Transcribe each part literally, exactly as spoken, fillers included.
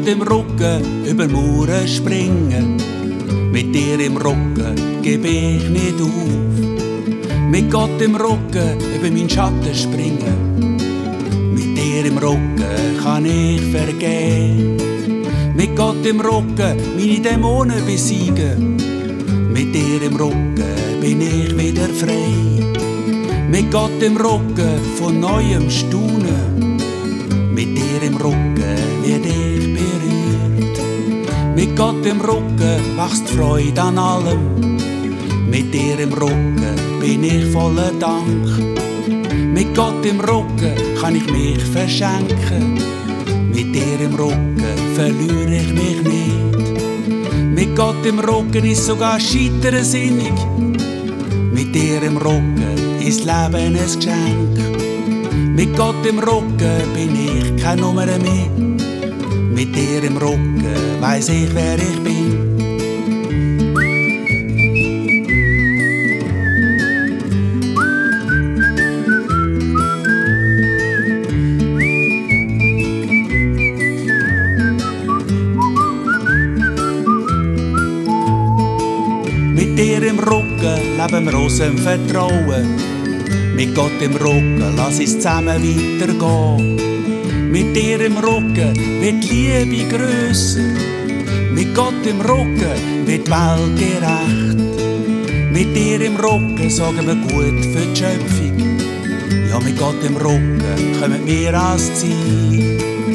Gott im Rücken über Mauern springen. Mit dir im Rücken geb ich nicht auf. Mit Gott im Rücken über meinen Schatten springen. Mit dir im Rücken kann ich vergehen. Mit Gott im Rücken meine Dämonen besiegen. Mit dir im Rücken bin ich wieder frei. Mit Gott im Rücken von neuem staunen. Mit dir im Rücken werd ich berührt. Mit Gott im Rücken wächst Freude an allem. Mit dir im Rücken bin ich voller Dank. Mit Gott im Rücken kann ich mich verschenken. Mit dir im Rücken verliere ich mich nicht. Mit Gott im Rücken ist sogar Scheitern sinnig. Mit dir im Rücken ist Leben ein Geschenk. Mit Gott im Rücken bin ich keine Nummer mehr. Mit dir im Rücken weiss ich, wer ich bin. Mit dir im Rücken leben wir aus dem Vertrauen. Mit Gott im Rücken lass es zusammen weitergehen. Mit dir im Rücken wird die Liebe grösser. Mit Gott im Rücken wird die Welt gerecht. Mit dir im Rücken sorgen wir gut für die Schöpfung. Ja, mit Gott im Rücken kommen wir ans Ziel.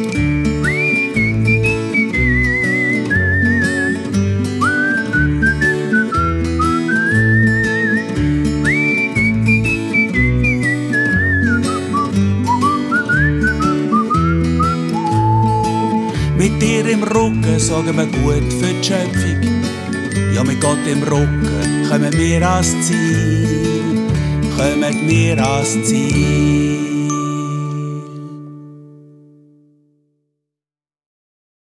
Mit dir im Rücken sorgen wir gut für die Schöpfung. Ja, mit Gott im Rücken kommen wir ans Ziel. Kommen wir ans Ziel.